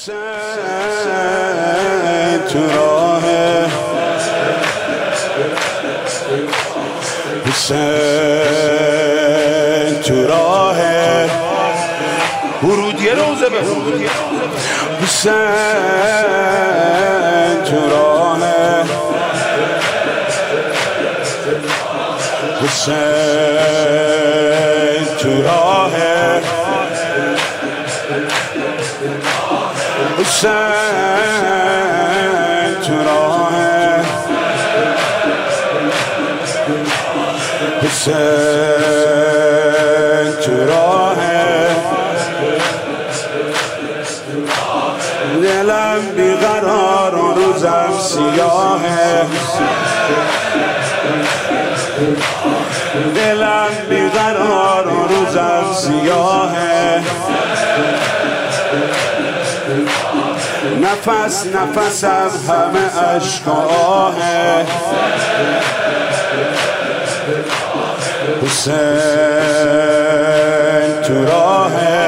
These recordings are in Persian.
حسین تو راه، حسین تو راه، ورودیه روزه به حسین تو راه، حسین تو راه، حسین تو راه، حسین تو راه، دلم بیقرار و روزم سیاهه، دلم بیقرار و روزم سیاهه، نفس نفسم همه عشق و آهه، حسین تو راهه،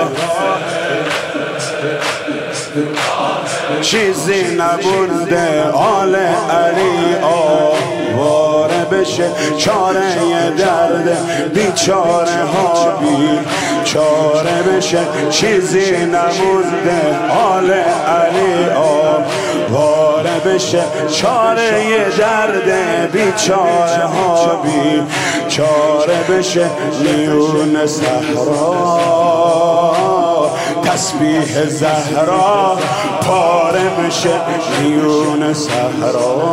چیزی نمونده آل علی آواره بشه، چاره درد بیچاره ها بیچاره بشه، چیزی نمونده آل علی آواره بشه، چاره درد بیچاره ها بیچاره بشه، میون صحرا تسبیح زهرا پاره میشه، میون صحرا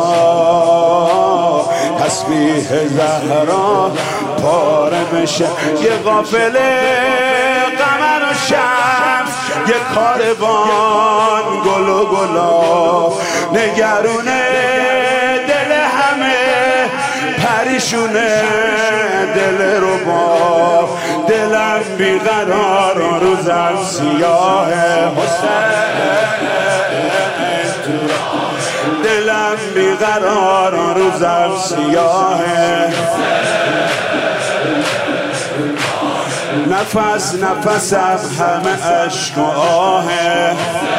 تسبیح زهرا پاره میشه، یه قافله قمر و شمس، یه کاروان گل و گلا، نگرونه دل همه پریشونه دل رو با، دلم بیقرار و روزم سیاهه، دلم بیقرار و روزم سیاهه، نفس نفسم همه عشق و آهه،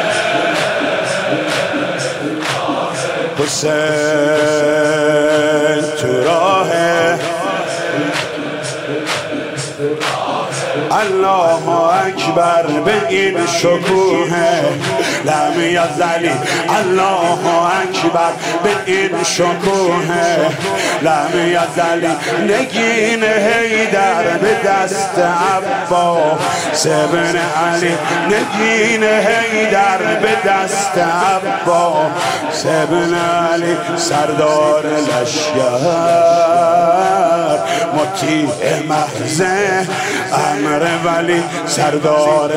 حسین تو راهه، الله اکبر به این شکوه لم یزلی، الله اکبر به این شکوه لم یزلی، نگین حیدر به دست عباس ابن علی، نگین حیدر به دست عباس ابن علی، سردار لشکر مطیع محض امر ولی، سردار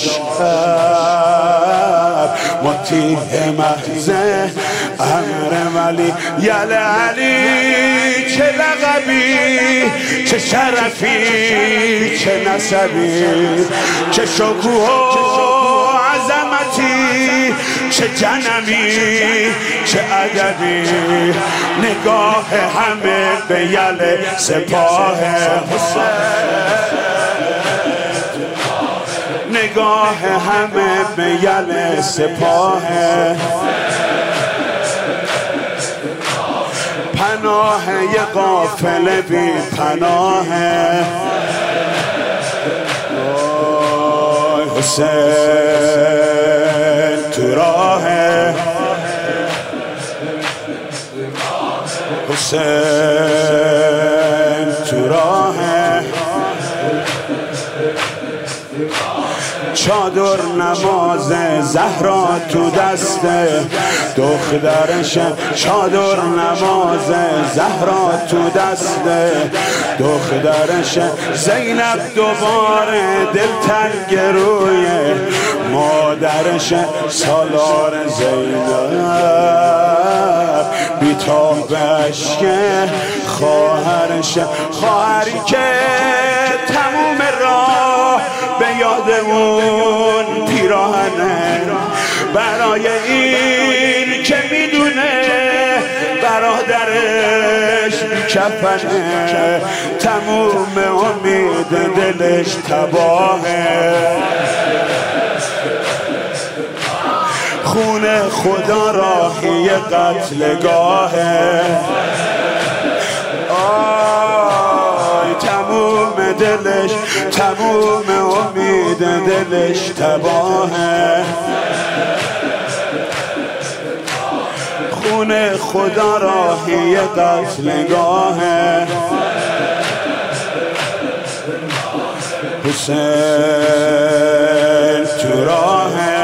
لشکر مطیع محض امر ولی، یل علی چه لقبی چه شرفی چه نسبی، چه شکوه و عظمتی چه جنمی چه ادبی، نگاه همه به یل سپاه حسین، نگاه همه به یل سپاه، پناه یه قافله بی پناه، حسین تو راه، حسین تو راه، چادر نماز زهرا تو دست دخترش، چادر نماز زهرا تو دست دخترش، زینب دوباره دلتنگ روی مادرش، سالار زینب بیتاب عشق خواهرش، خواهری که تموم راه به یاد اون پیراهنه، برای این که میدونه برادرش کفنه، تموم امید دلش تباهه، خون خدا راهی قتلگاهه. آی تموم دلش، تموم امید دلش تباهه. خون خدا راهی قتلگاهه. حسین تو راهه.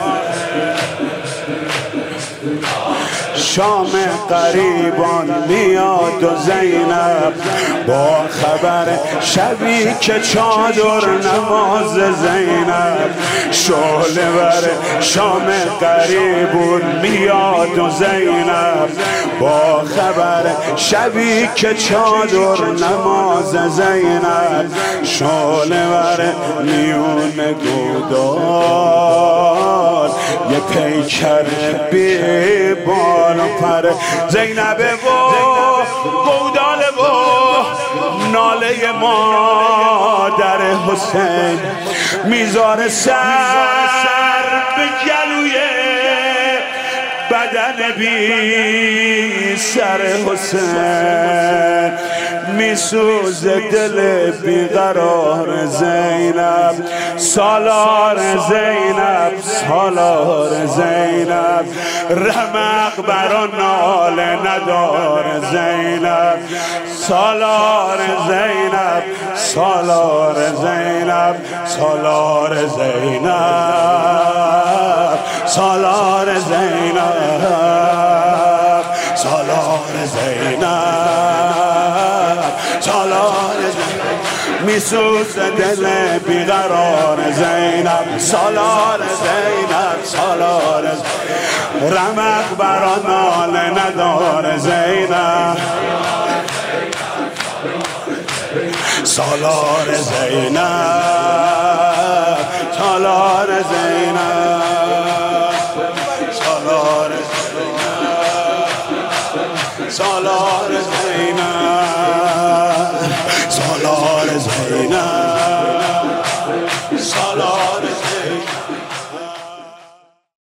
شام قریبان میاد و زینب با خبر شبی که چادر نماز زینب شعله ور. شام قریبون میاد و زینب با خبر شبی که چادر نماز زینب شعله ور. میون گودال یه پیکر بی بال و پر زینبه و گوداله و ناله مادر حسین میذاره سر به گلوی بدن بی سر حسین. میسوزه دل بیقرار زینب. سالار زینب، سالار زینب، رمق برا ناله ندار زینب. سالار زینب، سالار زینب، سالار زینب، سالار زینب، سالار زینب، سالار زینب. میسوز دل بیقرار زینب. سالار زینب، سالار زینب، رمق برا ناله ندار زینب. سالار زینب، سالار زینب، سالار زینب، سالار زینب، سالار زینب.